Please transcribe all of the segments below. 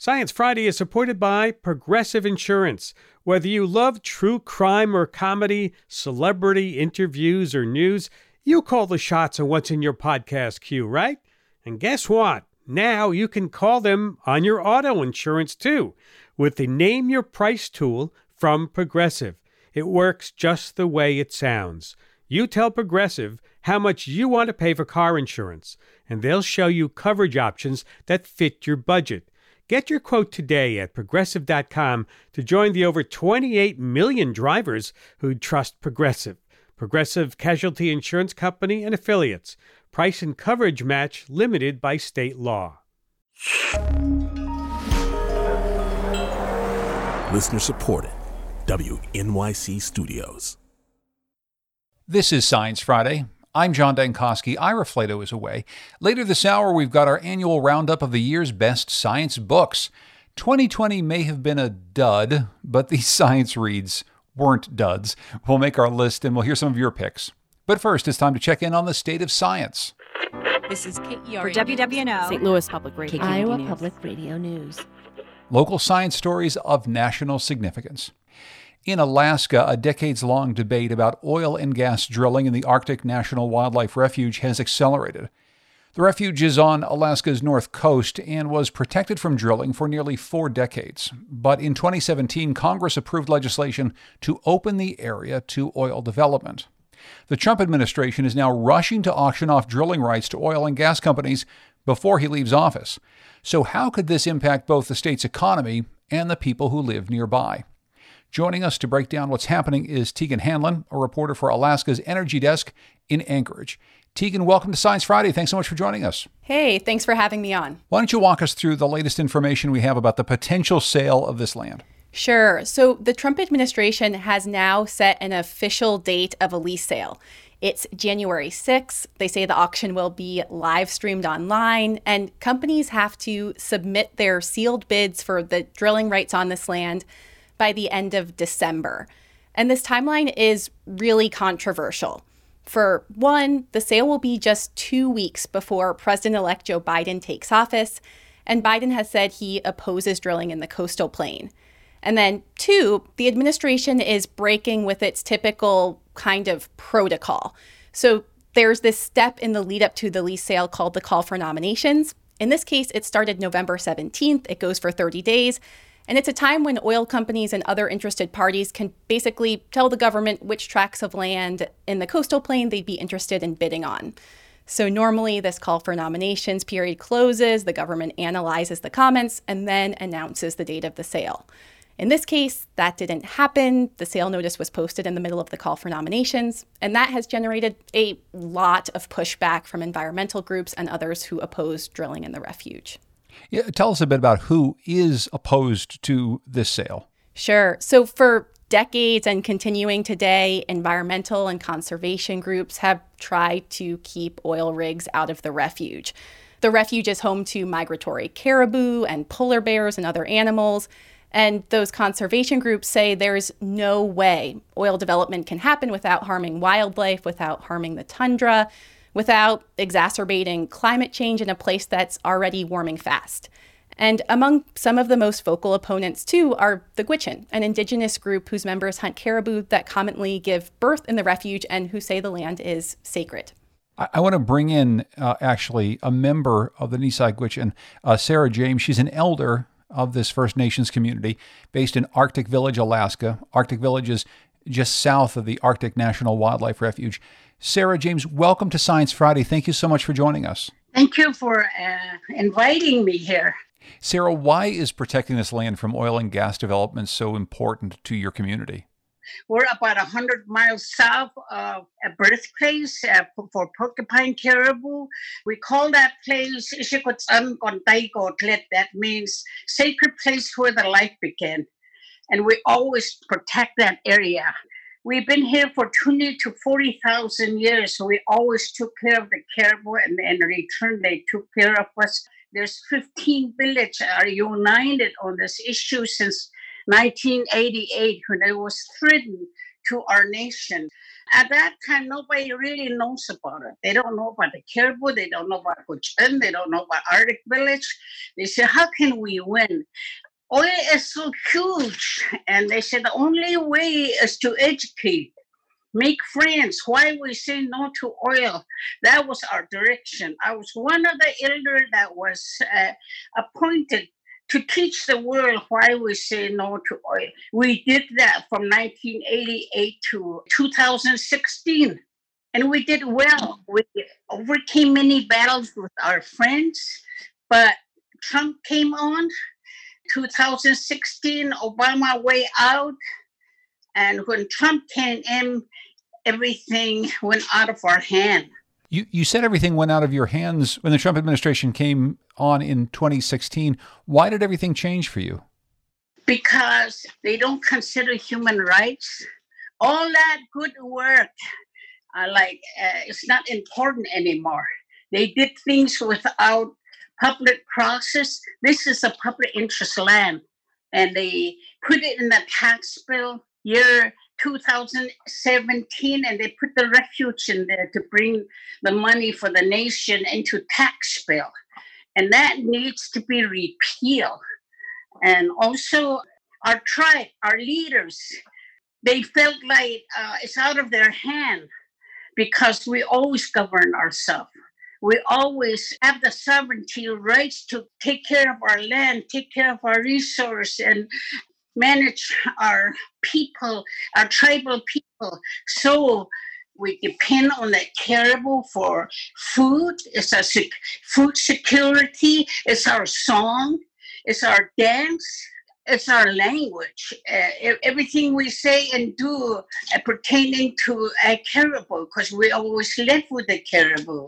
Science Friday is supported by Progressive Insurance. Whether you love true crime or comedy, celebrity interviews or news, you call the shots on what's in your podcast queue, right? And guess what? Now you can call them on your auto insurance too with the Name Your Price tool from Progressive. It works just the way it sounds. You tell Progressive how much you want to pay for car insurance, and they'll show you coverage options that fit your budget. Get your quote today at Progressive.com to join the over 28 million drivers who trust Progressive. Progressive Casualty Insurance Company and Affiliates. Price and coverage match limited by state law. Listener supported. WNYC Studios. This is Science Friday. I'm John Dankosky. Ira Flato is away. Later this hour, we've got our annual roundup of the year's best science books. 2020 may have been a dud, but these science reads weren't duds. We'll make our list and we'll hear some of your picks. But first, it's time to check in on the state of science. This is KERA for WWNO, St. Louis Public Radio, Iowa Public Radio News. Local science stories of national significance. In Alaska, a decades-long debate about oil and gas drilling in the Arctic National Wildlife Refuge has accelerated. The refuge is on Alaska's north coast and was protected from drilling for nearly 4 decades. But in 2017, Congress approved legislation to open the area to oil development. The Trump administration is now rushing to auction off drilling rights to oil and gas companies before he leaves office. So how could this impact both the state's economy and the people who live nearby? Joining us to break down what's happening is Tegan Hanlon, a reporter for Alaska's Energy Desk in Anchorage. Tegan, welcome to Science Friday. Thanks so much for joining us. Hey, thanks for having me on. Why don't you walk us through the latest information we have about the potential sale of this land? Sure. So the Trump administration has now set an official date of a lease sale. It's January 6th. They say the auction will be live streamed online, and companies have to submit their sealed bids for the drilling rights on this land by the end of December. And this timeline is really controversial. For one, the sale will be just 2 weeks before President-elect Joe Biden takes office, and Biden has said he opposes drilling in the coastal plain. And then two, the administration is breaking with its typical kind of protocol. So there's this step in the lead up to the lease sale called the call for nominations. In this case, it started November 17th. It goes for 30 days. And it's a time when oil companies and other interested parties can basically tell the government which tracts of land in the coastal plain they'd be interested in bidding on. So normally this call for nominations period closes, the government analyzes the comments, and then announces the date of the sale. In this case, that didn't happen. The sale notice was posted in the middle of the call for nominations, and that has generated a lot of pushback from environmental groups and others who oppose drilling in the refuge. Yeah, tell us a bit about who is opposed to this sale. Sure. So for decades and continuing today, environmental and conservation groups have tried to keep oil rigs out of the refuge. The refuge is home to migratory caribou and polar bears and other animals. And those conservation groups say there's no way oil development can happen without harming wildlife, without harming the tundra, without exacerbating climate change in a place that's already warming fast. And among some of the most vocal opponents, too, are the Gwich'in, an indigenous group whose members hunt caribou that commonly give birth in the refuge and who say the land is sacred. I want to bring in, actually, a member of the Nisai Gwich'in, Sarah James. She's an elder of this First Nations community based in Arctic Village, Alaska. Arctic Village is just south of the Arctic National Wildlife Refuge. Sarah James, welcome to Science Friday. Thank you so much for joining us. Thank you for inviting me here. Sarah, why is protecting this land from oil and gas development so important to your community? We're about 100 miles south of a birthplace for porcupine caribou. We call that place Ishikotsan Kontay. That means sacred place where the life began. And we always protect that area. We've been here for 20 to 40,000 years, so we always took care of the caribou, and in return, they took care of us. There's 15 villages are united on this issue since 1988, when it was threatened to our nation. At that time, nobody really knows about it. They don't know about the Caribou. They don't know about Cochin. They don't know about Arctic Village. They say, how can we win? Oil is so huge. And they said the only way is to educate, make friends. Why we say no to oil? That was our direction. I was one of the elders that was appointed to teach the world why we say no to oil. We did that from 1988 to 2016. And we did well. We overcame many battles with our friends. But Trump came on. 2016, Obama way out. And when Trump came in, everything went out of our hand. You said everything went out of your hands when the Trump administration came on in 2016. Why did everything change for you? Because they don't consider human rights. All that good work, it's not important anymore. They did things without public process. This is a public interest land. And they put it in the tax bill year 2017, and they put the refuge in there to bring the money for the nation into tax bill. And that needs to be repealed. And also our tribe, our leaders, they felt like it's out of their hand because we always govern ourselves. We always have the sovereignty rights to take care of our land, take care of our resource, and manage our people, our tribal people. So we depend on the Caribou for food. It's our food security. It's our song. It's our dance. It's our language. Everything we say and do pertaining to a Caribou, because we always live with the Caribou.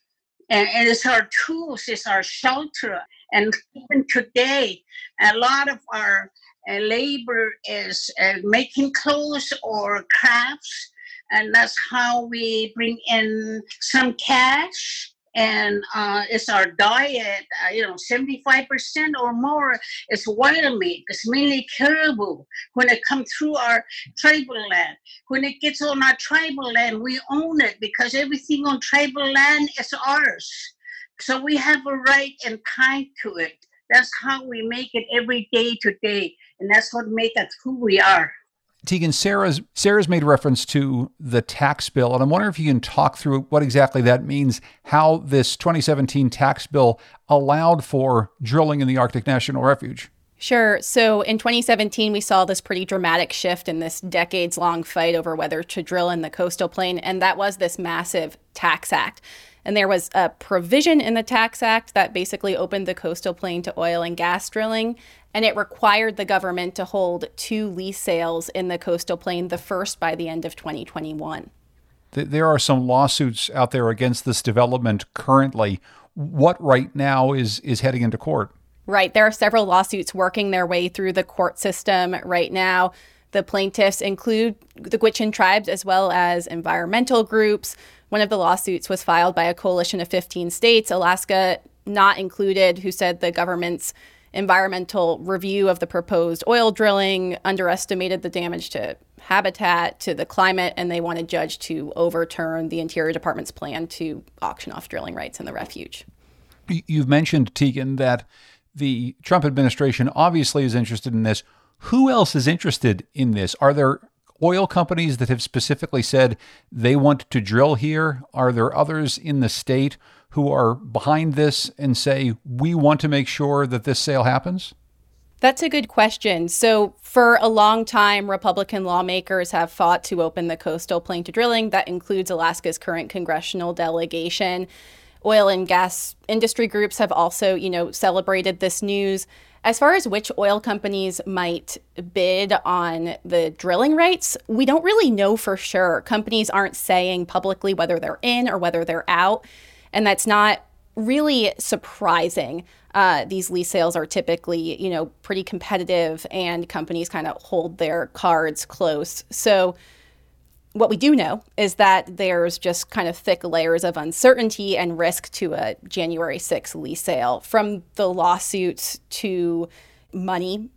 And it's our tools. It's our shelter. And even today, a lot of our labor is making clothes or crafts, and that's how we bring in some cash. And it's our diet. 75% or more is wild meat. It's mainly Caribou. When it comes through our tribal land, when it gets on our tribal land, we own it because everything on tribal land is ours. So we have a right and time to it. That's how we make it every day to day. And that's what makes us who we are. Tegan, Sarah's made reference to the tax bill, and I'm wondering if you can talk through what exactly that means, how this 2017 tax bill allowed for drilling in the Arctic National Refuge. Sure. So in 2017, we saw this pretty dramatic shift in this decades-long fight over whether to drill in the coastal plain, and that was this massive tax act. And there was a provision in the Tax Act that basically opened the coastal plain to oil and gas drilling, and it required the government to hold 2 lease sales in the coastal plain, the first by the end of 2021. There are some lawsuits out there against this development currently. What right now is heading into court? Right. There are several lawsuits working their way through the court system right now. The plaintiffs include the Gwich'in tribes as well as environmental groups. One of the lawsuits was filed by a coalition of 15 states, Alaska not included, who said the government's environmental review of the proposed oil drilling underestimated the damage to habitat, to the climate, and they want a judge to overturn the Interior Department's plan to auction off drilling rights in the refuge. You've mentioned, Tegan, that the Trump administration obviously is interested in this. Who else is interested in this? Are there oil companies that have specifically said they want to drill here? Are there others in the state who are behind this and say, we want to make sure that this sale happens? That's a good question. So for a long time, Republican lawmakers have fought to open the coastal plain to drilling. That includes Alaska's current congressional delegation. Oil and gas industry groups have also, celebrated this news. As far as which oil companies might bid on the drilling rights, we don't really know for sure. Companies aren't saying publicly whether they're in or whether they're out, and that's not really surprising. These lease sales are typically, pretty competitive, and companies kind of hold their cards close. So what we do know is that there's just kind of thick layers of uncertainty and risk to a January 6th lease sale, from the lawsuits to money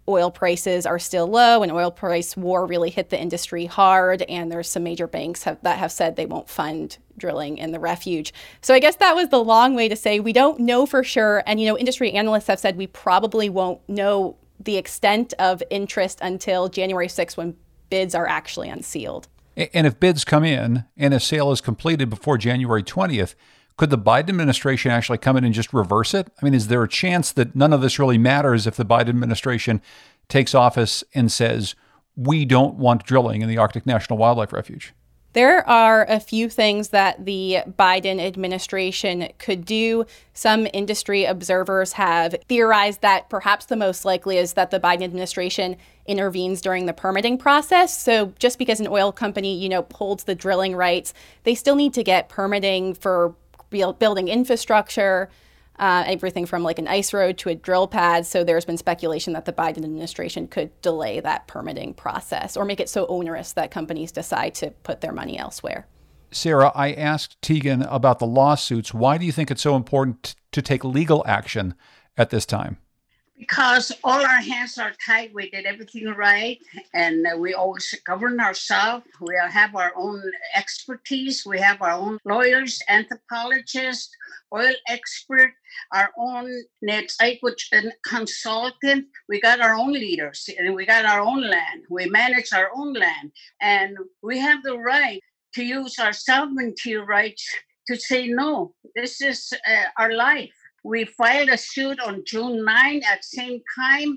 oil prices are still low, and oil price war really hit the industry hard, and there's some major banks that have said they won't fund drilling in the refuge. So I guess that was the long way to say we don't know for sure. And, industry analysts have said we probably won't know the extent of interest until January 6th when bids are actually unsealed. And if bids come in and a sale is completed before January 20th, could the Biden administration actually come in and just reverse it? I mean, is there a chance that none of this really matters if the Biden administration takes office and says, we don't want drilling in the Arctic National Wildlife Refuge? There are a few things that the Biden administration could do. Some industry observers have theorized that perhaps the most likely is that the Biden administration intervenes during the permitting process. So just because an oil company, holds the drilling rights, they still need to get permitting for building infrastructure, everything from like an ice road to a drill pad. So there's been speculation that the Biden administration could delay that permitting process or make it so onerous that companies decide to put their money elsewhere. Sarah, I asked Tegan about the lawsuits. Why do you think it's so important to take legal action at this time? Because all our hands are tied. We did everything right, and we always govern ourselves. We have our own expertise. We have our own lawyers, anthropologists, oil expert, our own net consultant. We got our own leaders, and we got our own land. We manage our own land, and we have the right to use our sovereignty rights to say no. This is our life. We filed a suit on June 9. At the same time,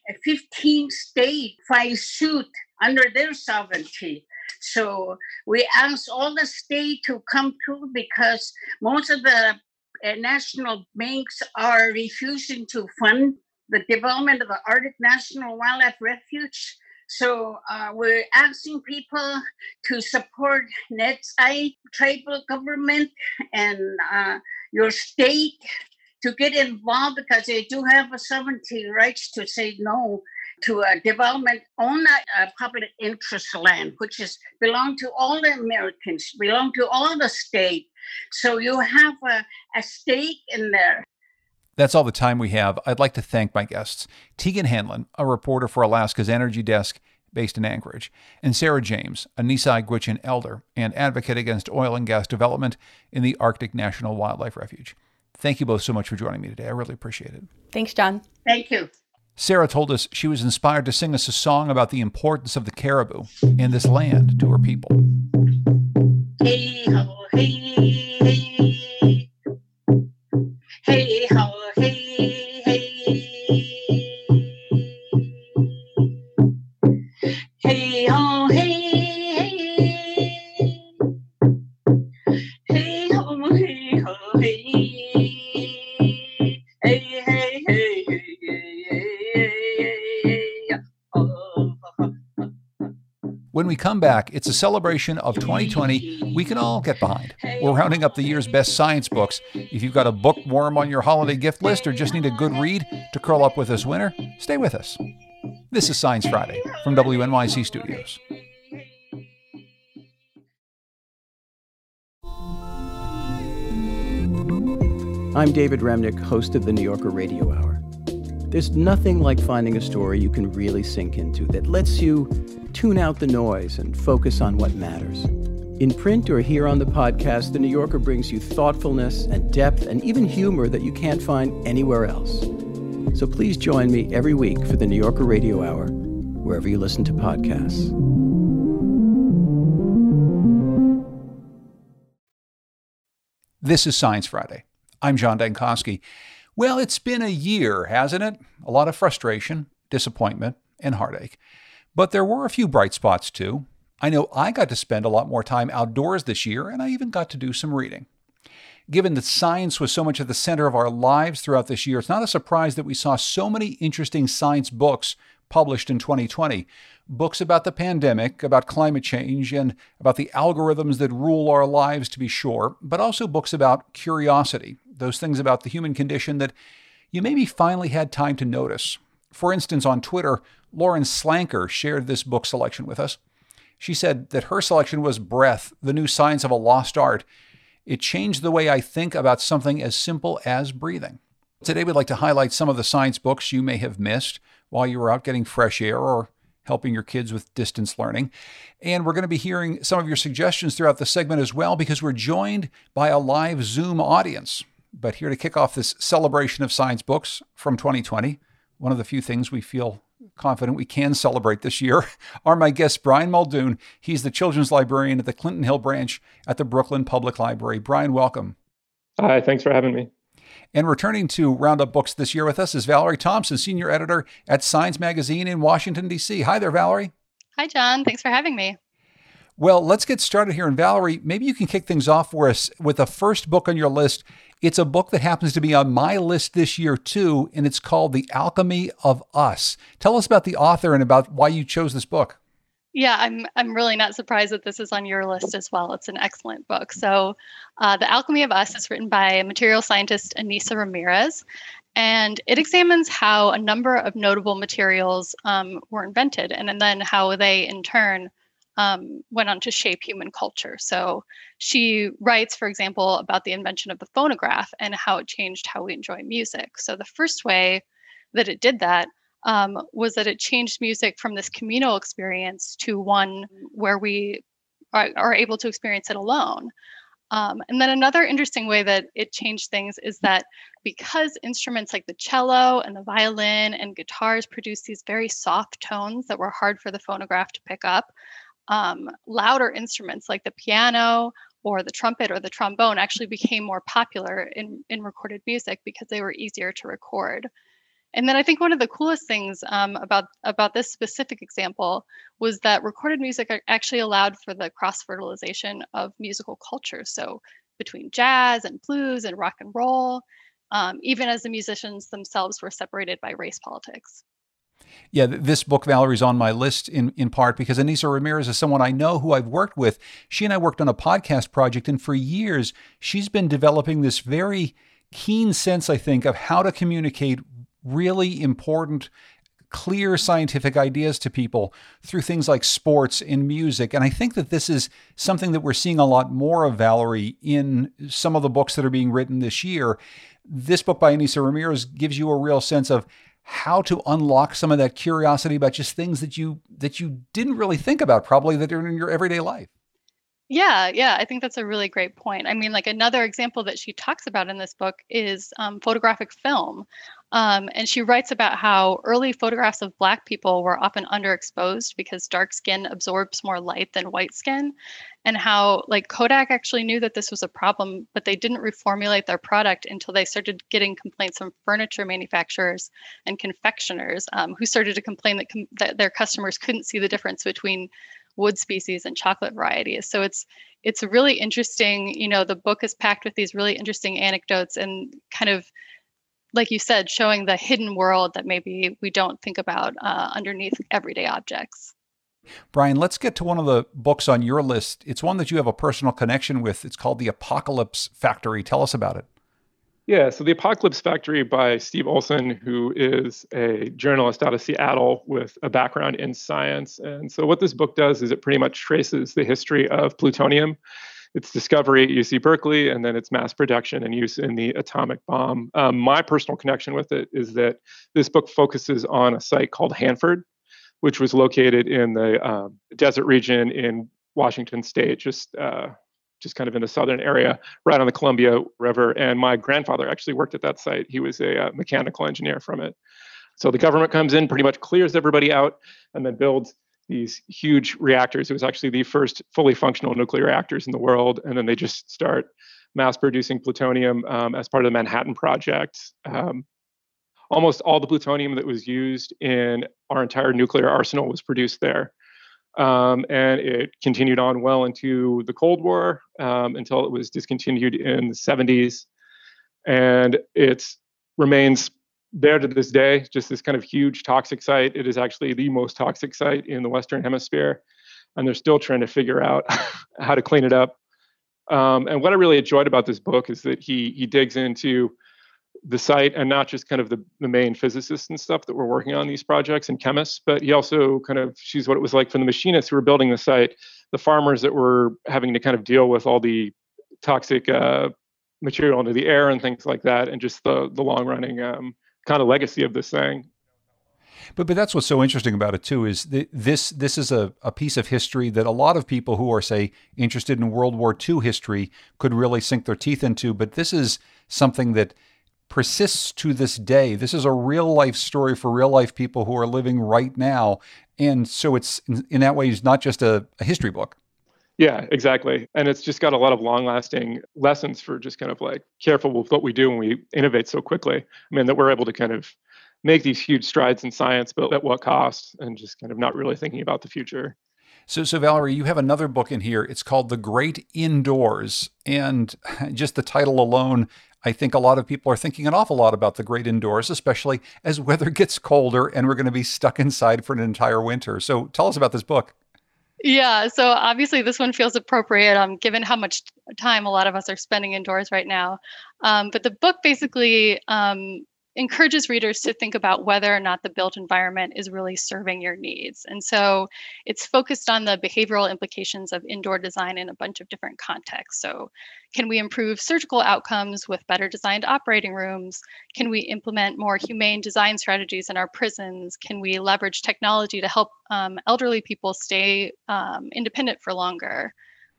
15 states filed suit under their sovereignty. So we asked all the states to come through because most of the national banks are refusing to fund the development of the Arctic National Wildlife Refuge. So we're asking people to support NetSite, tribal government, and your state to get involved because they do have a sovereignty rights to say no to a development on a public interest land, which belong to all the Americans, belong to all the state. So you have a stake in there. That's all the time we have. I'd like to thank my guests, Tegan Hanlon, a reporter for Alaska's Energy Desk based in Anchorage, and Sarah James, a Nisai Gwich'in elder and advocate against oil and gas development in the Arctic National Wildlife Refuge. Thank you both so much for joining me today. I really appreciate it. Thanks, John. Thank you. Sarah told us she was inspired to sing us a song about the importance of the caribou and this land to her people. Hey ho, hey, hey. Hey ho, hey, hey. Hey ho, hey, hey. Hey ho, hey ho, hey. Hey, hey, hey, hey. When we come back, it's a celebration of 2020 we can all get behind. We're rounding up the year's best science books. If you've got a bookworm on your holiday gift list or just need a good read to curl up with this winter, stay with us. This is Science Friday from WNYC Studios. I'm David Remnick, host of the New Yorker Radio Hour. There's nothing like finding a story you can really sink into that lets you tune out the noise and focus on what matters. In print or here on the podcast, The New Yorker brings you thoughtfulness and depth and even humor that you can't find anywhere else. So please join me every week for the New Yorker Radio Hour, wherever you listen to podcasts. This is Science Friday. I'm John Dankosky. Well, it's been a year, hasn't it? A lot of frustration, disappointment, and heartache. But there were a few bright spots, too. I know I got to spend a lot more time outdoors this year, and I even got to do some reading. Given that science was so much at the center of our lives throughout this year, it's not a surprise that we saw so many interesting science books published in 2020. Books about the pandemic, about climate change, and about the algorithms that rule our lives, to be sure, but also books about curiosity, those things about the human condition that you maybe finally had time to notice. For instance, on Twitter, Lauren Slanker shared this book selection with us. She said that her selection was Breath, the New Science of a Lost Art. It changed the way I think about something as simple as breathing. Today, we'd like to highlight some of the science books you may have missed while you were out getting fresh air or helping your kids with distance learning. And we're going to be hearing some of your suggestions throughout the segment as well, because we're joined by a live Zoom audience. But here to kick off this celebration of science books from 2020, one of the few things we feel confident we can celebrate this year, are my guest, Brian Muldoon. He's the children's librarian at the Clinton Hill branch at the Brooklyn Public Library. Brian, welcome. Hi, thanks for having me. And returning to Roundup Books this year with us is Valerie Thompson, senior editor at Science Magazine in Washington, D.C. Hi there, Valerie. Hi, John. Thanks for having me. Well, let's get started here. And Valerie, maybe you can kick things off for us with the first book on your list. It's a book that happens to be on my list this year, too, and it's called The Alchemy of Us. Tell us about the author and about why you chose this book. Yeah, I'm really not surprised that this is on your list as well. It's an excellent book. So The Alchemy of Us is written by material scientist Anissa Ramirez, and it examines how a number of notable materials were invented and then how they, in turn, went on to shape human culture. So she writes, for example, about the invention of the phonograph and how it changed how we enjoy music. So the first way that it did that was that it changed music from this communal experience to one where we are able to experience it alone. And then another interesting way that it changed things is that because instruments like the cello and the violin and guitars produce these very soft tones that were hard for the phonograph to pick up, louder instruments like the piano or the trumpet or the trombone actually became more popular in recorded music because they were easier to record. And then I think one of the coolest things about this specific example was that recorded music actually allowed for the cross-fertilization of musical cultures. So between jazz and blues and rock and roll, even as the musicians themselves were separated by race politics. Yeah, this book, Valerie, is on my list in part because Anissa Ramirez is someone I know who I've worked with. She and I worked on a podcast project, and for years, she's been developing this very keen sense, I think, of how to communicate really important, clear scientific ideas to people through things like sports and music. And I think that this is something that we're seeing a lot more of, Valerie, in some of the books that are being written this year. This book by Anissa Ramirez gives you a real sense of how to unlock some of that curiosity about just things that you didn't really think about, probably, that are in your everyday life. Yeah, I think that's a really great point. I mean, like another example that she talks about in this book is photographic film. And she writes about how early photographs of Black people were often underexposed because dark skin absorbs more light than white skin, and how like Kodak actually knew that this was a problem, but they didn't reformulate their product until they started getting complaints from furniture manufacturers and confectioners who started to complain that their customers couldn't see the difference between wood species and chocolate varieties. So it's really interesting. You know, the book is packed with these really interesting anecdotes and kind of, like you said, showing the hidden world that maybe we don't think about underneath everyday objects. Brian, let's get to one of the books on your list. It's one that you have a personal connection with. It's called The Apocalypse Factory. Tell us about it. Yeah, so The Apocalypse Factory by Steve Olson, who is a journalist out of Seattle with a background in science. And so what this book does is it pretty much traces the history of plutonium, its discovery at UC Berkeley, and then its mass production and use in the atomic bomb. My personal connection with it is that this book focuses on a site called Hanford, which was located in the desert region in Washington State, just kind of in the southern area, right on the Columbia River. And my grandfather actually worked at that site. He was a mechanical engineer from it. So the government comes in, pretty much clears everybody out, and then builds these huge reactors. It was actually the first fully functional nuclear reactors in the world. And then they just start mass producing plutonium as part of the Manhattan Project. Almost all the plutonium that was used in our entire nuclear arsenal was produced there. And it continued on well into the Cold War until it was discontinued in the 70s. And it remains there to this day, just this kind of huge toxic site. It is actually the most toxic site in the Western Hemisphere. And they're still trying to figure out how to clean it up. And what I really enjoyed about this book is that he digs into the site and not just kind of the main physicists and stuff that were working on these projects and chemists, but he also kind of sees what it was like for the machinists who were building the site, the farmers that were having to kind of deal with all the toxic material into the air and things like that, and just the long running kind of legacy of this thing. But that's what's so interesting about it too, is this is a piece of history that a lot of people who are, say, interested in World War II history could really sink their teeth into. But this is something that persists to this day. This is a real life story for real life people who are living right now. And so it's, in that way, it's not just a history book. Yeah, exactly. And it's just got a lot of long lasting lessons for just kind of like careful with what we do when we innovate so quickly. I mean, that we're able to kind of make these huge strides in science, but at what cost, and just kind of not really thinking about the future. So Valerie, you have another book in here. It's called The Great Indoors. And just the title alone, I think a lot of people are thinking an awful lot about the great indoors, especially as weather gets colder and we're going to be stuck inside for an entire winter. So tell us about this book. Yeah, so obviously this one feels appropriate given how much time a lot of us are spending indoors right now. But the book basically encourages readers to think about whether or not the built environment is really serving your needs. And so it's focused on the behavioral implications of indoor design in a bunch of different contexts. So can we improve surgical outcomes with better designed operating rooms? Can we implement more humane design strategies in our prisons? Can we leverage technology to help elderly people stay independent for longer?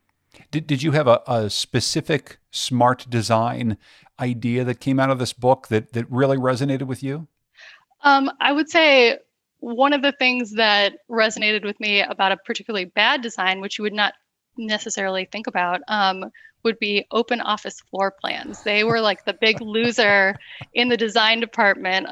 Did you have a specific smart design idea that came out of this book that really resonated with you? I would say one of the things that resonated with me about a particularly bad design, which you would not necessarily think about, would be open office floor plans. They were like the big loser in the design department.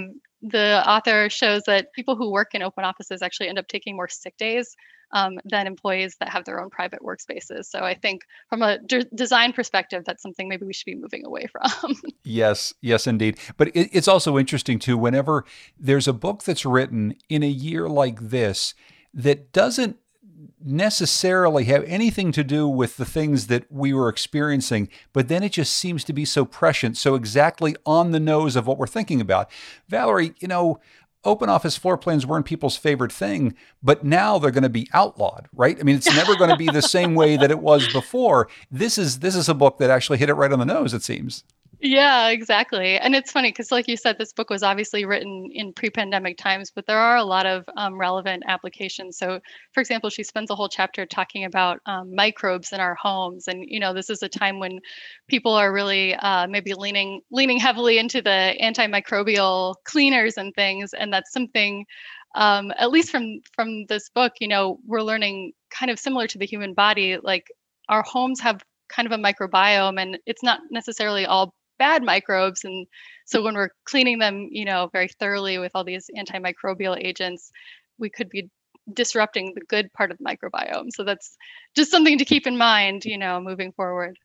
The author shows that people who work in open offices actually end up taking more sick days than employees that have their own private workspaces. So I think from a design perspective, that's something maybe we should be moving away from. Yes, indeed. But it's also interesting too, whenever there's a book that's written in a year like this that doesn't necessarily have anything to do with the things that we were experiencing, but then it just seems to be so prescient, so exactly on the nose of what we're thinking about. Valerie, open office floor plans weren't people's favorite thing, but now they're going to be outlawed, right? I mean, it's never going to be the same way that it was before. This is a book that actually hit it right on the nose, it seems. Yeah, exactly. And it's funny because, like you said, this book was obviously written in pre-pandemic times, but there are a lot of relevant applications. So, for example, she spends a whole chapter talking about microbes in our homes. And, this is a time when people are really maybe leaning heavily into the antimicrobial cleaners and things. And that's something, at least from this book, we're learning kind of similar to the human body, like our homes have kind of a microbiome, and it's not necessarily all bad microbes. And so when we're cleaning them, very thoroughly with all these antimicrobial agents, we could be disrupting the good part of the microbiome. So that's just something to keep in mind, moving forward.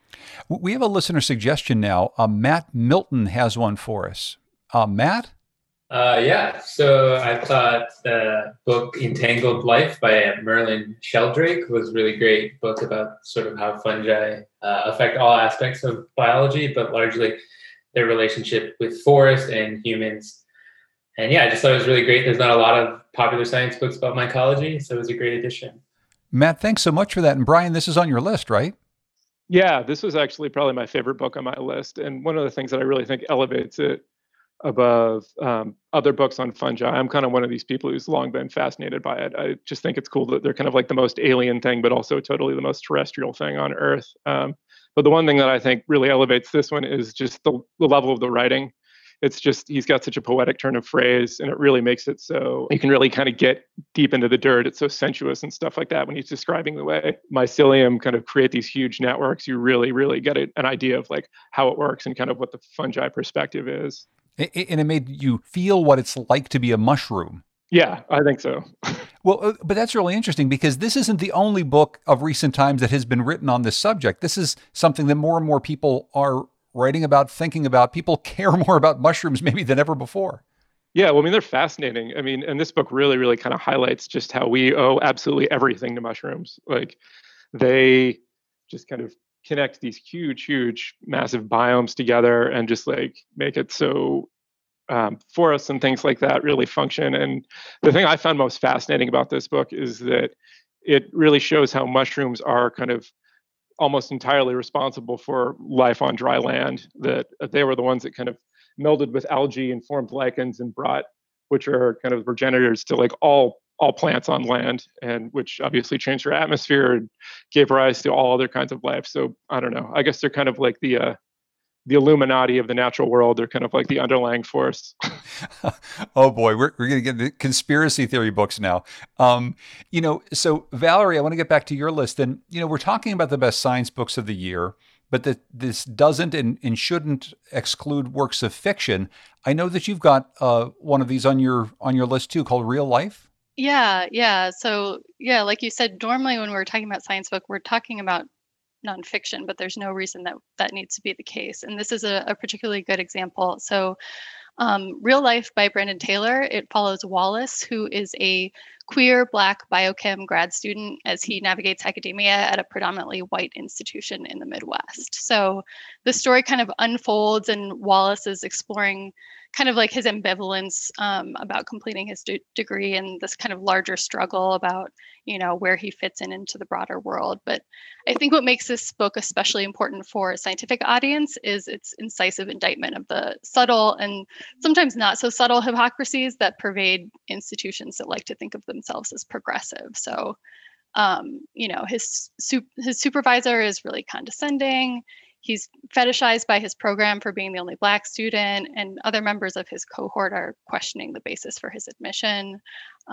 We have a listener suggestion now. Matt Milton has one for us. Matt? Yeah, so I thought the book Entangled Life by Merlin Sheldrake was a really great book about sort of how fungi affect all aspects of biology, but largely their relationship with forest and humans. And yeah, I just thought it was really great. There's not a lot of popular science books about mycology, so it was a great addition. Matt, thanks so much for that. And Brian, this is on your list, right? Yeah, this was actually probably my favorite book on my list. And one of the things that I really think elevates it above other books on fungi. I'm kind of one of these people who's long been fascinated by it. I just think it's cool that they're kind of like the most alien thing, but also totally the most terrestrial thing on Earth. But the one thing that I think really elevates this one is just the level of the writing. It's just, he's got such a poetic turn of phrase, and it really makes it so you can really kind of get deep into the dirt. It's so sensuous and stuff like that. When he's describing the way mycelium kind of create these huge networks, you really, really get an idea of like how it works and kind of what the fungi perspective is. And it made you feel what it's like to be a mushroom. Yeah, I think so. Well, but that's really interesting because this isn't the only book of recent times that has been written on this subject. This is something that more and more people are writing about, thinking about. People care more about mushrooms maybe than ever before. Yeah, well, I mean, they're fascinating. I mean, and this book really, really kind of highlights just how we owe absolutely everything to mushrooms. Like, they just kind of connect these huge, massive biomes together and just like make it so forests and things like that really function. And the thing I found most fascinating about this book is that it really shows how mushrooms are kind of almost entirely responsible for life on dry land, that they were the ones that kind of melded with algae and formed lichens and which are kind of progenitors to like all plants on land, and which obviously changed our atmosphere and gave rise to all other kinds of life. So I don't know. I guess they're kind of like the Illuminati of the natural world. They're kind of like the underlying force. Oh boy, we're going to get into conspiracy theory books now. So Valerie, I want to get back to your list. And, we're talking about the best science books of the year, but this doesn't and shouldn't exclude works of fiction. I know that you've got one of these on your list too, called Real Life. Yeah. So like you said, normally when we're talking about science book, we're talking about nonfiction, but there's no reason that needs to be the case. And this is a particularly good example. So Real Life by Brendan Taylor, it follows Wallace, who is a queer Black biochem grad student as he navigates academia at a predominantly white institution in the Midwest. So the story kind of unfolds, and Wallace is exploring kind of like his ambivalence about completing his degree and this kind of larger struggle about, where he fits into the broader world. But I think what makes this book especially important for a scientific audience is its incisive indictment of the subtle and sometimes not so subtle hypocrisies that pervade institutions that like to think of themselves as progressive. So, his supervisor is really condescending. He's fetishized by his program for being the only Black student, and other members of his cohort are questioning the basis for his admission.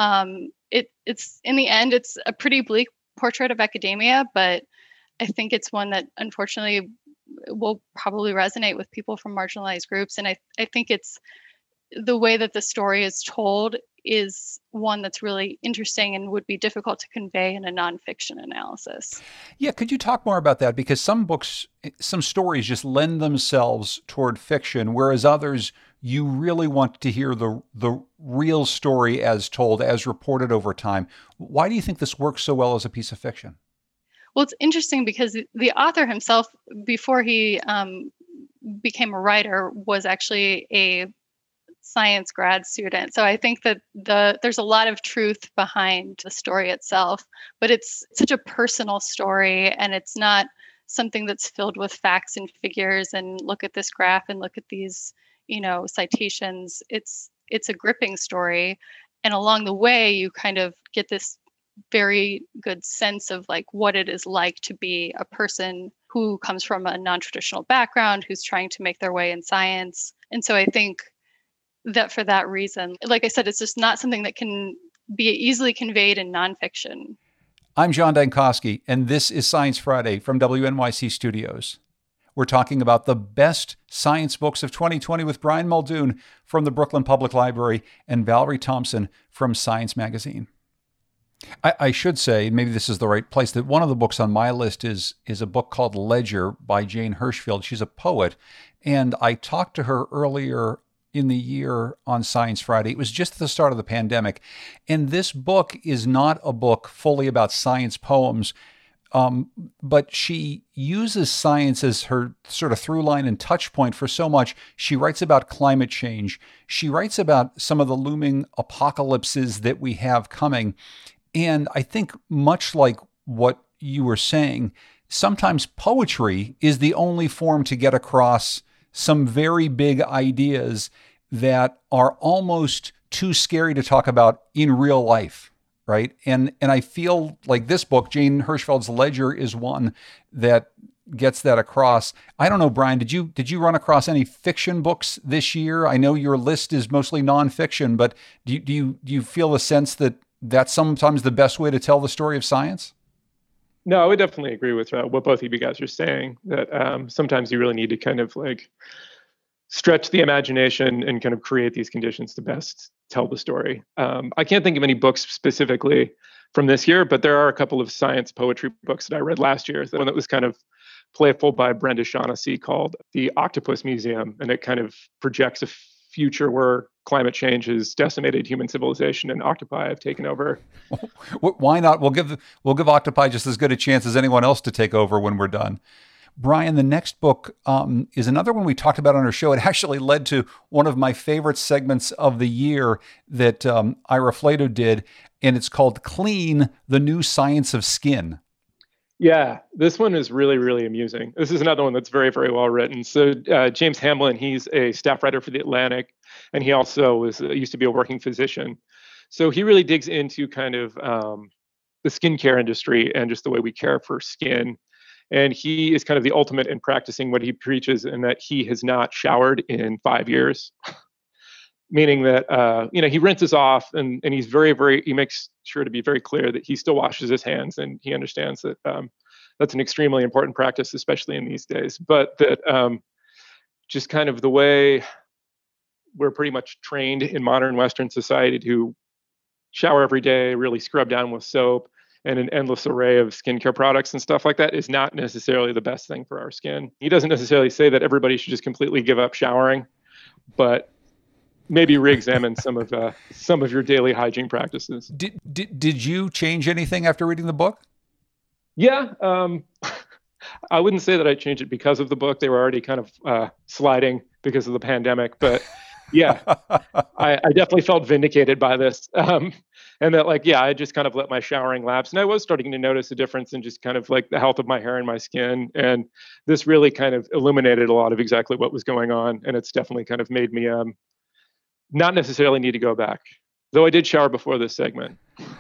It's in the end, it's a pretty bleak portrait of academia, but I think it's one that unfortunately will probably resonate with people from marginalized groups. And I think it's the way that the story is told is one that's really interesting and would be difficult to convey in a nonfiction analysis. Yeah, could you talk more about that? Because some stories just lend themselves toward fiction, whereas others, you really want to hear the real story as told, as reported over time. Why do you think this works so well as a piece of fiction? Well, it's interesting because the author himself, before he became a writer, was actually a science grad student. So I think that there's a lot of truth behind the story itself, but it's such a personal story, and it's not something that's filled with facts and figures and look at this graph and look at these, citations. It's a gripping story. And along the way, you kind of get this very good sense of like what it is like to be a person who comes from a non-traditional background, who's trying to make their way in science. And so I think that for that reason, like I said, it's just not something that can be easily conveyed in nonfiction. I'm John Dankosky, and this is Science Friday from WNYC Studios. We're talking about the best science books of 2020 with Brian Muldoon from the Brooklyn Public Library and Valerie Thompson from Science Magazine. I should say, maybe this is the right place, that one of the books on my list is a book called Ledger by Jane Hirschfield. She's a poet, and I talked to her earlier in the year on Science Friday. It was just at the start of the pandemic. And this book is not a book fully about science poems, but she uses science as her sort of through line and touch point for so much. She writes about climate change. She writes about some of the looming apocalypses that we have coming. And I think much like what you were saying, sometimes poetry is the only form to get across some very big ideas that are almost too scary to talk about in real life, right? And I feel like this book, Jane Hirschfield's Ledger, is one that gets that across. I don't know, Brian, did you run across any fiction books this year? I know your list is mostly nonfiction, but do you feel a sense that that's sometimes the best way to tell the story of science? No, I would definitely agree with what both of you guys are saying, that sometimes you really need to kind of like stretch the imagination and kind of create these conditions to best tell the story. I can't think of any books specifically from this year, but there are a couple of science poetry books that I read last year. The one that was kind of playful by Brenda Shaughnessy called The Octopus Museum, and it kind of projects a future where climate change has decimated human civilization and octopi have taken over. Why not? We'll give octopi just as good a chance as anyone else to take over when we're done. Brian, the next book is another one we talked about on our show. It actually led to one of my favorite segments of the year that Ira Flato did, and it's called Clean, the New Science of Skin. Yeah, this one is really, really amusing. This is another one that's very, very well written. So James Hamlin, he's a staff writer for The Atlantic, and he also used to be a working physician. So he really digs into kind of the skincare industry and just the way we care for skin. And he is kind of the ultimate in practicing what he preaches, in that he has not showered in 5 years. Meaning that he rinses off, and he's he makes sure to be very clear that he still washes his hands, and he understands that that's an extremely important practice, especially in these days. But that just kind of the way we're pretty much trained in modern Western society to shower every day, really scrub down with soap and an endless array of skincare products and stuff like that is not necessarily the best thing for our skin. He doesn't necessarily say that everybody should just completely give up showering, but maybe re-examine some of your daily hygiene practices. Did you change anything after reading the book? Yeah, I wouldn't say that I changed it because of the book. They were already kind of sliding because of the pandemic. But yeah, I definitely felt vindicated by this. And that, I just kind of let my showering lapse. And I was starting to notice a difference in just kind of like the health of my hair and my skin. And this really kind of illuminated a lot of exactly what was going on. And it's definitely kind of made me not necessarily need to go back, though I did shower before this segment.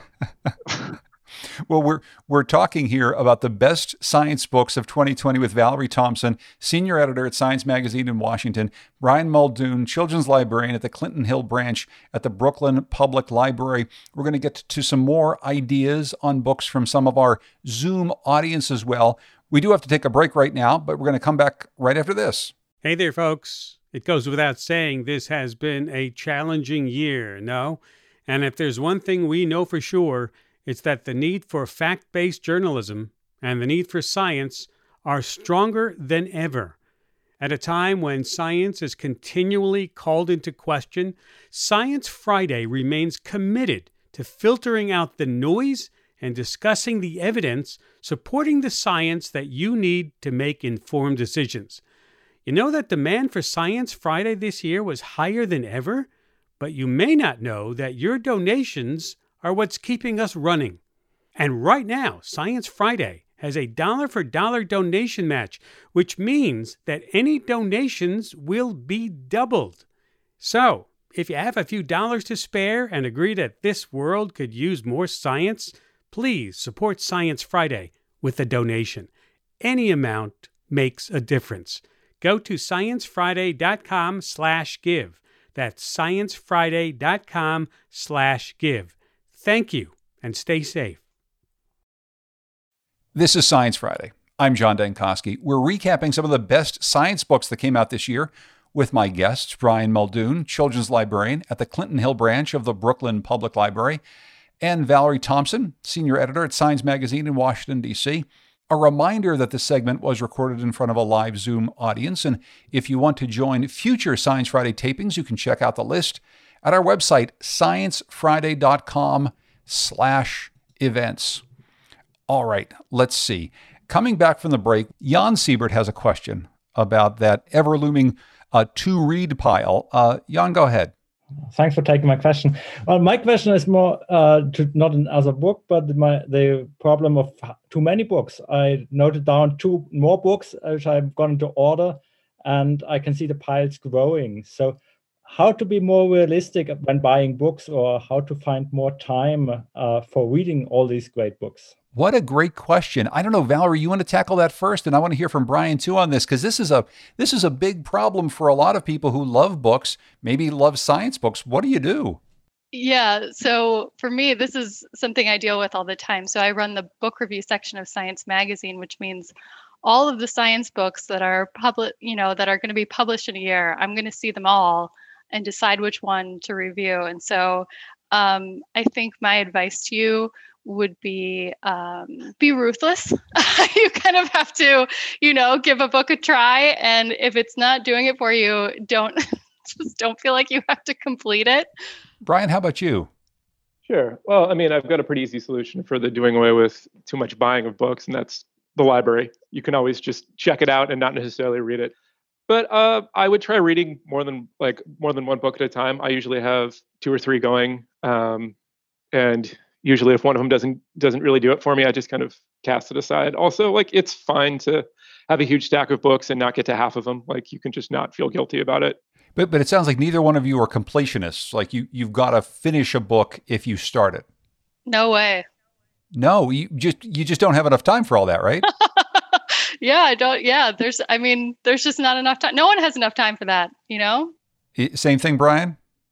Well, we're talking here about the best science books of 2020 with Valerie Thompson, senior editor at Science Magazine in Washington, Brian Muldoon, children's librarian at the Clinton Hill branch at the Brooklyn Public Library. We're going to get to some more ideas on books from some of our Zoom audience as well. We do have to take a break right now, but we're going to come back right after this. Hey there, folks. It goes without saying this has been a challenging year, no? And if there's one thing we know for sure, it's that the need for fact-based journalism and the need for science are stronger than ever. At a time when science is continually called into question, Science Friday remains committed to filtering out the noise and discussing the evidence supporting the science that you need to make informed decisions. You know that demand for Science Friday this year was higher than ever, but you may not know that your donations are what's keeping us running. And right now, Science Friday has a dollar-for-dollar donation match, which means that any donations will be doubled. So, if you have a few dollars to spare and agree that this world could use more science, please support Science Friday with a donation. Any amount makes a difference. Go to sciencefriday.com/give. That's sciencefriday.com/give. Thank you, and stay safe. This is Science Friday. I'm John Dankosky. We're recapping some of the best science books that came out this year with my guests, Brian Muldoon, children's librarian at the Clinton Hill branch of the Brooklyn Public Library, and Valerie Thompson, senior editor at Science Magazine in Washington, D.C. A reminder that this segment was recorded in front of a live Zoom audience, and if you want to join future Science Friday tapings, you can check out the list at our website, sciencefriday.com/events. All right, let's see. Coming back from the break, Jan Siebert has a question about that ever-looming to-read pile. Jan, go ahead. Thanks for taking my question. Well, my question is more not another book, but the problem of too many books. I noted down 2 more books which I've gone to order, and I can see the piles growing. So how to be more realistic when buying books, or how to find more time for reading all these great books? What a great question. I don't know, Valerie, you want to tackle that first? And I want to hear from Brian too on this, because this is a big problem for a lot of people who love books, maybe love science books. What do you do? Yeah, so for me, this is something I deal with all the time. So I run the book review section of Science Magazine, which means all of the science books that are that are going to be published in a year, I'm going to see them all and decide which one to review. And so I think my advice to you would be ruthless. You kind of have to, give a book a try. And if it's not doing it for you, don't feel like you have to complete it. Brian, how about you? Sure. Well, I mean, I've got a pretty easy solution for the doing away with too much buying of books, and that's the library. You can always just check it out and not necessarily read it. But I would try reading more than one book at a time. I usually have 2 or 3 going. And usually if one of them doesn't really do it for me, I just kind of cast it aside. Also, like, it's fine to have a huge stack of books and not get to half of them. Like, you can just not feel guilty about it. But it sounds like neither one of you are completionists. Like you've got to finish a book if you start it. No way. No, you just don't have enough time for all that, right? Yeah, I don't. Yeah, there's just not enough time. No one has enough time for that, you know? Same thing, Brian?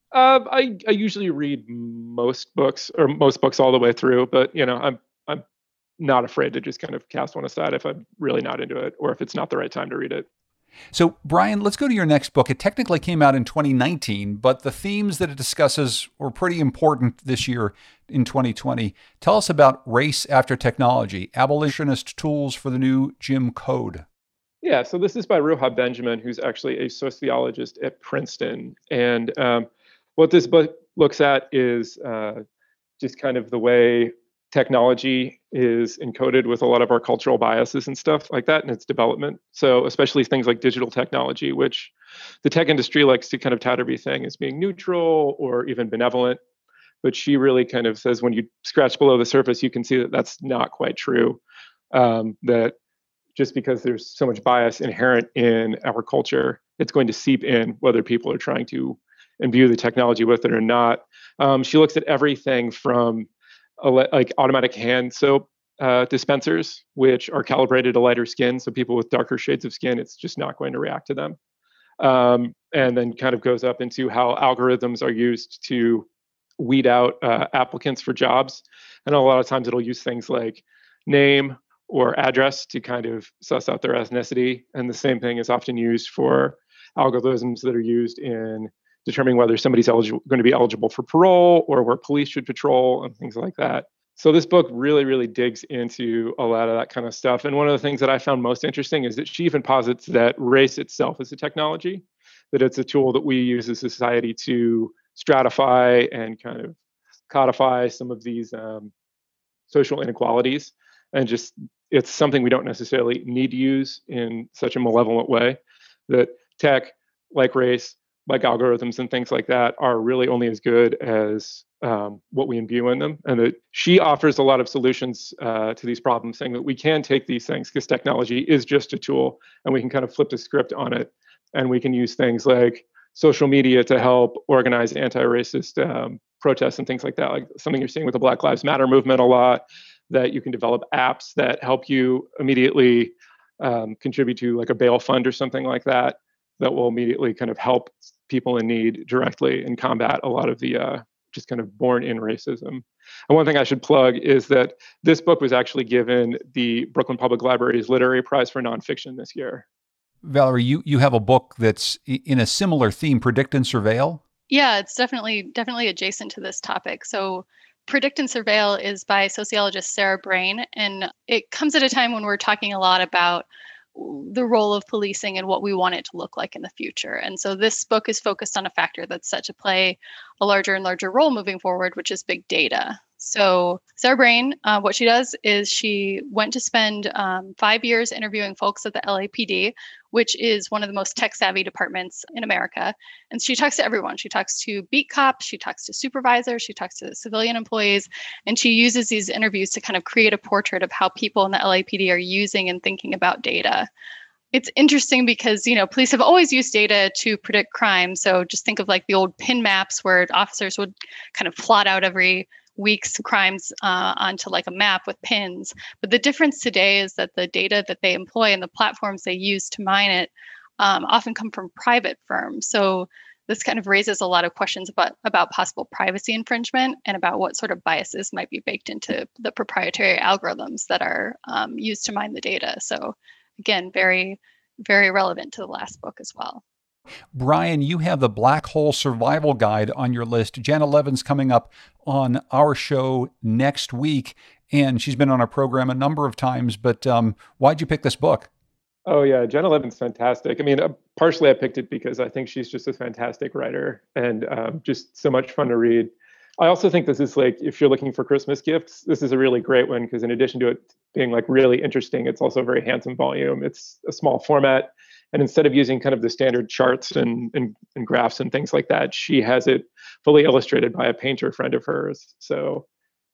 I usually read most books all the way through, but I'm not afraid to just kind of cast one aside if I'm really not into it or if it's not the right time to read it. So, Brian, let's go to your next book. It technically came out in 2019, but the themes that it discusses were pretty important this year in 2020. Tell us about Race After Technology, Abolitionist Tools for the New Jim Code. Yeah, so this is by Ruha Benjamin, who's actually a sociologist at Princeton. And what this book looks at is just kind of the way technology is encoded with a lot of our cultural biases and stuff like that in its development. So especially things like digital technology, which the tech industry likes to kind of tout everything as being neutral or even benevolent. But she really kind of says when you scratch below the surface, you can see that that's not quite true. That just because there's so much bias inherent in our culture, it's going to seep in whether people are trying to imbue the technology with it or not. She looks at everything from like automatic hand soap dispensers, which are calibrated to lighter skin. So people with darker shades of skin, it's just not going to react to them. And then kind of goes up into how algorithms are used to weed out applicants for jobs. And a lot of times it'll use things like name or address to kind of suss out their ethnicity. And the same thing is often used for algorithms that are used in determining whether somebody's going to be eligible for parole or where police should patrol and things like that. So this book really, really digs into a lot of that kind of stuff. And one of the things that I found most interesting is that she even posits that race itself is a technology, that it's a tool that we use as a society to stratify and kind of codify some of these social inequalities. And just, it's something we don't necessarily need to use in such a malevolent way, that tech, like race, like algorithms and things like that, are really only as good as what we imbue in them. And that she offers a lot of solutions to these problems, saying that we can take these things, because technology is just a tool, and we can kind of flip the script on it. And we can use things like social media to help organize anti-racist protests and things like that, like something you're seeing with the Black Lives Matter movement a lot, that you can develop apps that help you immediately contribute to like a bail fund or something like that, that will immediately kind of help people in need directly and combat a lot of the just kind of born-in racism. And one thing I should plug is that this book was actually given the Brooklyn Public Library's Literary Prize for Nonfiction this year. Valerie, you have a book that's in a similar theme, Predict and Surveil? Yeah, it's definitely adjacent to this topic. So Predict and Surveil is by sociologist Sarah Brain, and it comes at a time when we're talking a lot about the role of policing and what we want it to look like in the future. And so this book is focused on a factor that's set to play a larger and larger role moving forward, which is big data. So Sarah Brain, what she does is she went to spend 5 years interviewing folks at the LAPD, which is one of the most tech-savvy departments in America. And she talks to everyone. She talks to beat cops, she talks to supervisors, she talks to civilian employees, and she uses these interviews to kind of create a portrait of how people in the LAPD are using and thinking about data. It's interesting because, police have always used data to predict crime. So just think of like the old pin maps where officers would kind of plot out every week's crimes onto like a map with pins. But the difference today is that the data that they employ and the platforms they use to mine it often come from private firms. So this kind of raises a lot of questions about possible privacy infringement and about what sort of biases might be baked into the proprietary algorithms that are used to mine the data. So again, very, very relevant to the last book as well. Brian, you have the Black Hole Survival Guide on your list. Jana Levin's coming up on our show next week, and she's been on our program a number of times, but why'd you pick this book? Oh, yeah, Jana Levin's fantastic. I mean, partially I picked it because I think she's just a fantastic writer and just so much fun to read. I also think this is like, if you're looking for Christmas gifts, this is a really great one because in addition to it being like really interesting, it's also a very handsome volume. It's a small format. And instead of using kind of the standard charts and graphs and things like that, she has it fully illustrated by a painter friend of hers. So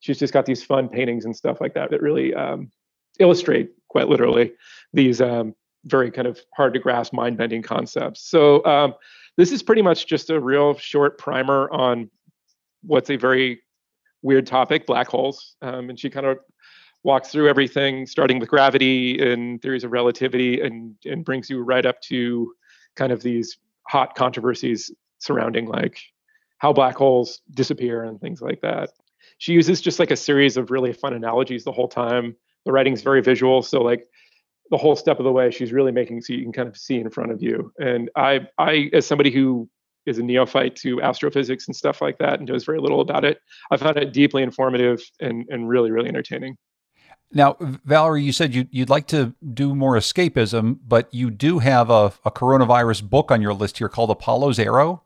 she's just got these fun paintings and stuff like that that really illustrate, quite literally, these very kind of hard to grasp, mind-bending concepts. So this is pretty much just a real short primer on what's a very weird topic, black holes. And she kind of walks through everything, starting with gravity and theories of relativity, and brings you right up to kind of these hot controversies surrounding like how black holes disappear and things like that. She uses just like a series of really fun analogies the whole time. The writing's very visual, so like the whole step of the way, she's really making so you can kind of see in front of you. And I as somebody who is a neophyte to astrophysics and stuff like that and knows very little about it, I found it deeply informative and really, really entertaining. Now, Valerie, you said you'd like to do more escapism, but you do have a coronavirus book on your list here called Apollo's Arrow.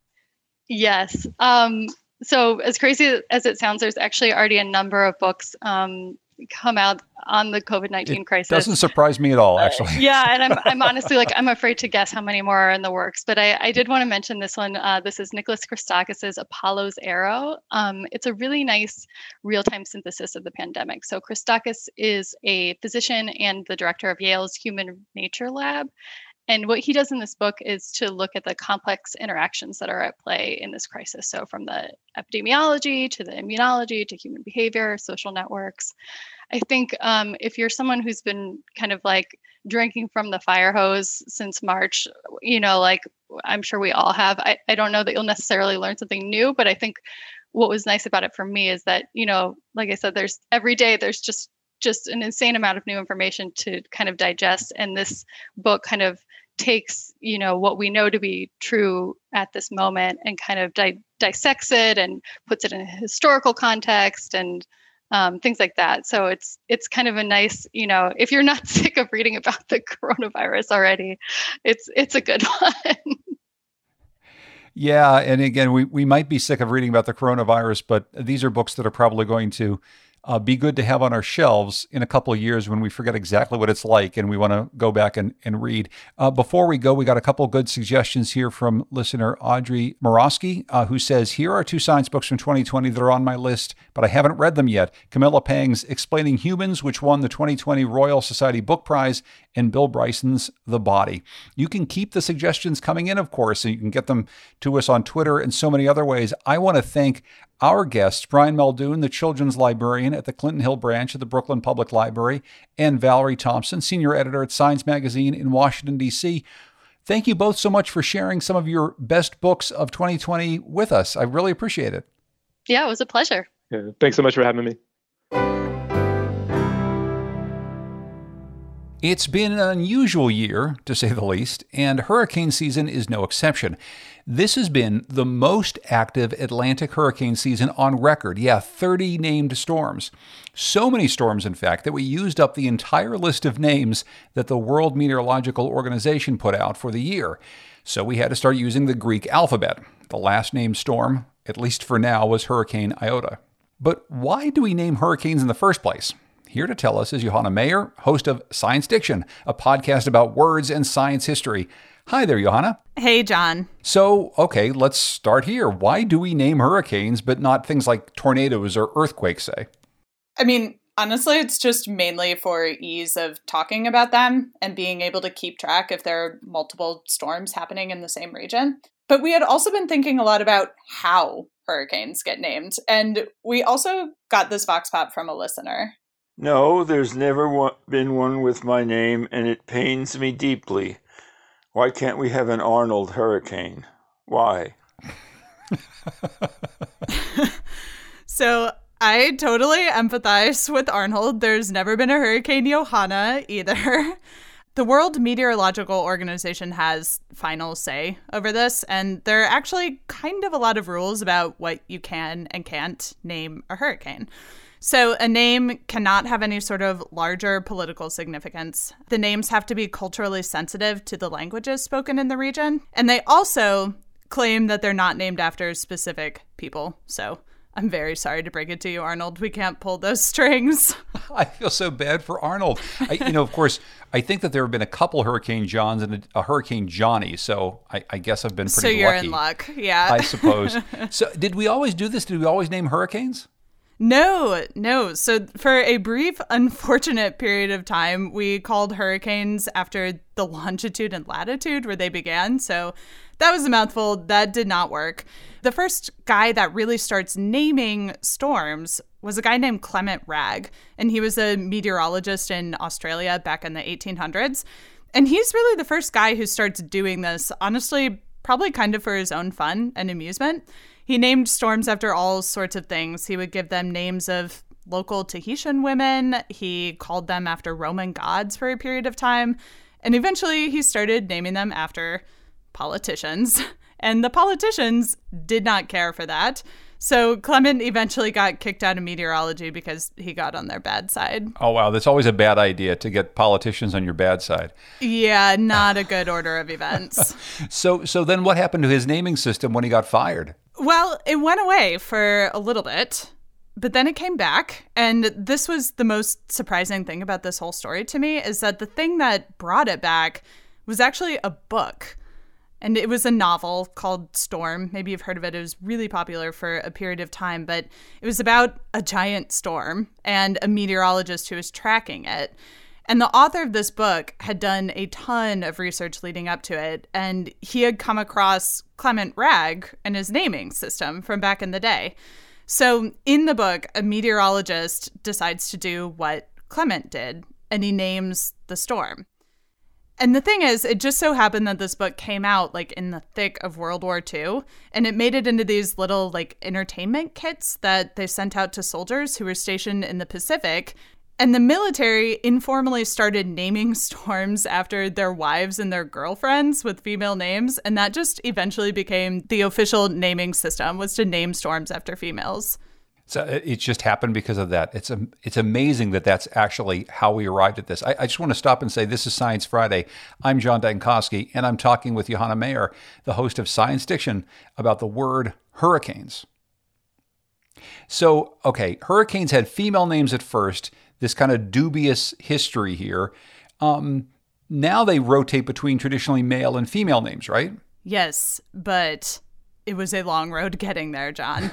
Yes. So as crazy as it sounds, there's actually already a number of books come out on the COVID-19 crisis. Doesn't surprise me at all, actually. Yeah, and I'm honestly I'm afraid to guess how many more are in the works. But I did want to mention this one. This is Nicholas Christakis' Apollo's Arrow. It's a really nice real-time synthesis of the pandemic. So Christakis is a physician and the director of Yale's Human Nature Lab. And what he does in this book is to look at the complex interactions that are at play in this crisis. So from the epidemiology to the immunology to human behavior, social networks. I think if you're someone who's been kind of like drinking from the fire hose since March, like I'm sure we all have, I don't know that you'll necessarily learn something new, but I think what was nice about it for me is that, like I said, there's every day there's just an insane amount of new information to kind of digest. And this book kind of takes, what we know to be true at this moment and kind of dissects it and puts it in a historical context and things like that. So it's kind of a nice, if you're not sick of reading about the coronavirus already, it's a good one. Yeah. And again, we might be sick of reading about the coronavirus, but these are books that are probably going to be good to have on our shelves in a couple of years when we forget exactly what it's like and we want to go back and read. Before we go, we got a couple of good suggestions here from listener Audrey Morosky, who says, here are 2 science books from 2020 that are on my list, but I haven't read them yet. Camilla Pang's Explaining Humans, which won the 2020 Royal Society Book Prize, and Bill Bryson's The Body. You can keep the suggestions coming in, of course, and you can get them to us on Twitter and so many other ways. I want to thank our guests, Brian Muldoon, the children's librarian at the Clinton Hill branch of the Brooklyn Public Library, and Valerie Thompson, senior editor at Science Magazine in Washington, D.C. Thank you both so much for sharing some of your best books of 2020 with us. I really appreciate it. Yeah, it was a pleasure. Yeah, thanks so much for having me. It's been an unusual year, to say the least, and hurricane season is no exception. This has been the most active Atlantic hurricane season on record. 30 named storms. So many storms, in fact, that we used up the entire list of names that the World Meteorological Organization put out for the year. So we had to start using the Greek alphabet. The last named storm, at least for now, was Hurricane Iota. But why do we name hurricanes in the first place? Here to tell us is Johanna Mayer, host of Science Diction, a podcast about words and science history. Hi there, Johanna. Hey, John. So, okay, let's start here. Why do we name hurricanes but not things like tornadoes or earthquakes, say? I mean, honestly, it's just mainly for ease of talking about them and being able to keep track if there are multiple storms happening in the same region. But we had also been thinking a lot about how hurricanes get named. And we also got this vox pop from a listener. No, there's never been one with my name, and it pains me deeply. Why can't we have an Arnold hurricane? Why? So I totally empathize with Arnold. There's never been a Hurricane Johanna either. The World Meteorological Organization has final say over this, and there are actually kind of a lot of rules about what you can and can't name a hurricane. So a name cannot have any sort of larger political significance. The names have to be culturally sensitive to the languages spoken in the region. And they also claim that they're not named after specific people. So I'm very sorry to break it to you, Arnold. We can't pull those strings. I feel so bad for Arnold. Of course, I think that there have been a couple Hurricane Johns and a Hurricane Johnny. So I guess I've been pretty lucky. So you're in luck, yeah. I suppose. So did we always do this? Did we always name hurricanes? No. So for a brief, unfortunate period of time, we called hurricanes after the longitude and latitude where they began. So that was a mouthful. That did not work. The first guy that really starts naming storms was a guy named Clement Wragg, and he was a meteorologist in Australia back in the 1800s. And he's really the first guy who starts doing this, honestly, probably kind of for his own fun and amusement. He named storms after all sorts of things. He would give them names of local Tahitian women. He called them after Roman gods for a period of time. And eventually he started naming them after politicians. And the politicians did not care for that. So Clement eventually got kicked out of meteorology because he got on their bad side. Oh, wow. That's always a bad idea to get politicians on your bad side. Yeah, not a good order of events. So then what happened to his naming system when he got fired? Well, it went away for a little bit, but then it came back. And this was the most surprising thing about this whole story to me, is that the thing that brought it back was actually a book. And it was a novel called Storm. Maybe you've heard of it. It was really popular for a period of time, but it was about a giant storm and a meteorologist who was tracking it. And the author of this book had done a ton of research leading up to it, and he had come across Clement Wragg and his naming system from back in the day. So in the book, a meteorologist decides to do what Clement did, and he names the storm. And the thing is, it just so happened that this book came out like in the thick of World War II, and it made it into these little like entertainment kits that they sent out to soldiers who were stationed in the Pacific. And the military informally started naming storms after their wives and their girlfriends with female names, and that just eventually became the official naming system, was to name storms after females. So it just happened because of that. It's amazing that that's actually how we arrived at this. I just want to stop and say this is Science Friday. I'm John Dankosky, and I'm talking with Johanna Mayer, the host of Science Diction, about the word hurricanes. So, okay, hurricanes had female names at first, this kind of dubious history here. Now they rotate between traditionally male and female names, right? Yes, but it was a long road getting there, John.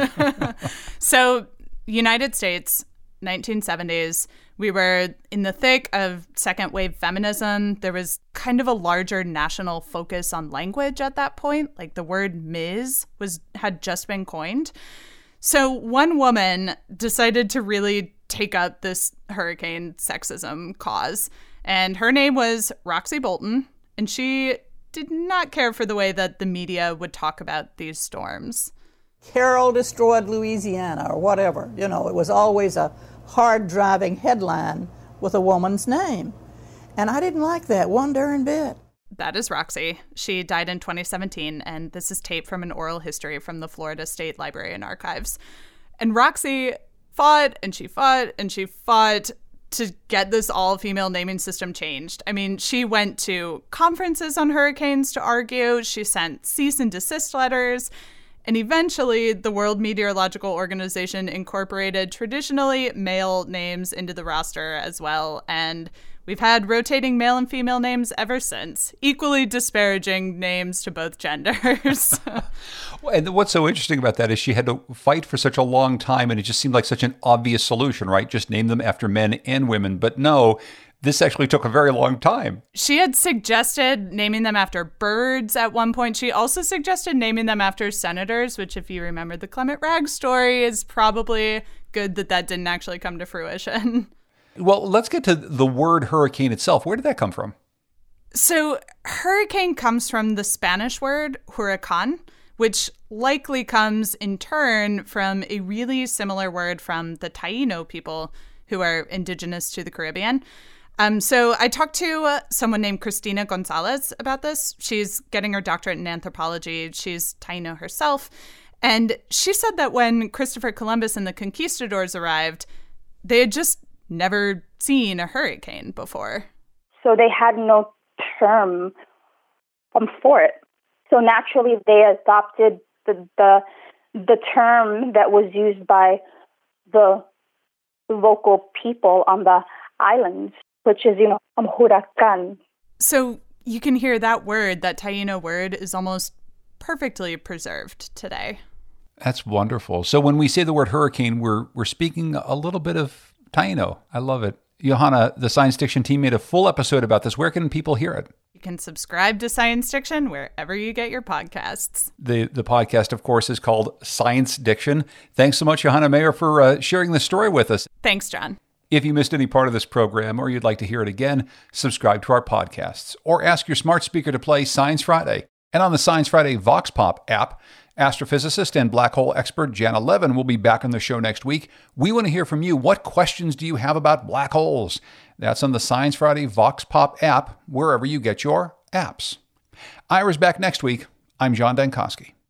So, United States, 1970s, we were in the thick of second wave feminism. There was kind of a larger national focus on language at that point. Like the word Ms. had just been coined. So one woman decided to really take up this hurricane sexism cause. And her name was Roxy Bolton. And she did not care for the way that the media would talk about these storms. Carol destroyed Louisiana or whatever. You know, it was always a hard-driving headline with a woman's name. And I didn't like that one darn bit. That is Roxy. She died in 2017, and this is tape from an oral history from the Florida State Library and Archives. And Roxy fought, and she fought, and she fought to get this all-female naming system changed. I mean, she went to conferences on hurricanes to argue. She sent cease and desist letters. And eventually, the World Meteorological Organization incorporated traditionally male names into the roster as well. And we've had rotating male and female names ever since, equally disparaging names to both genders. And what's so interesting about that is she had to fight for such a long time, and it just seemed like such an obvious solution, right? Just name them after men and women. But no, this actually took a very long time. She had suggested naming them after birds at one point. She also suggested naming them after senators, which, if you remember the Clement Wragg story, is probably good that didn't actually come to fruition. Well, let's get to the word hurricane itself. Where did that come from? So hurricane comes from the Spanish word huracán, which likely comes in turn from a really similar word from the Taino people who are indigenous to the Caribbean. So I talked to someone named Cristina Gonzalez about this. She's getting her doctorate in anthropology. She's Taino herself. And she said that when Christopher Columbus and the conquistadors arrived, they had just never seen a hurricane before. So they had no term for it. So naturally they adopted the term that was used by the local people on the islands, which is, huracán. So you can hear that word, that Taino word, is almost perfectly preserved today. That's wonderful. So when we say the word hurricane, we're speaking a little bit of Taino. I love it. Johanna, the Science Diction team made a full episode about this. Where can people hear it? You can subscribe to Science Diction wherever you get your podcasts. The podcast, of course, is called Science Diction. Thanks so much, Johanna Mayer, for sharing the story with us. Thanks, John. If you missed any part of this program or you'd like to hear it again, subscribe to our podcasts or ask your smart speaker to play Science Friday. And on the Science Friday Vox Pop app, astrophysicist and black hole expert Janna Levin will be back on the show next week. We want to hear from you. What questions do you have about black holes? That's on the Science Friday Vox Pop app, wherever you get your apps. Ira's back next week. I'm John Dankosky.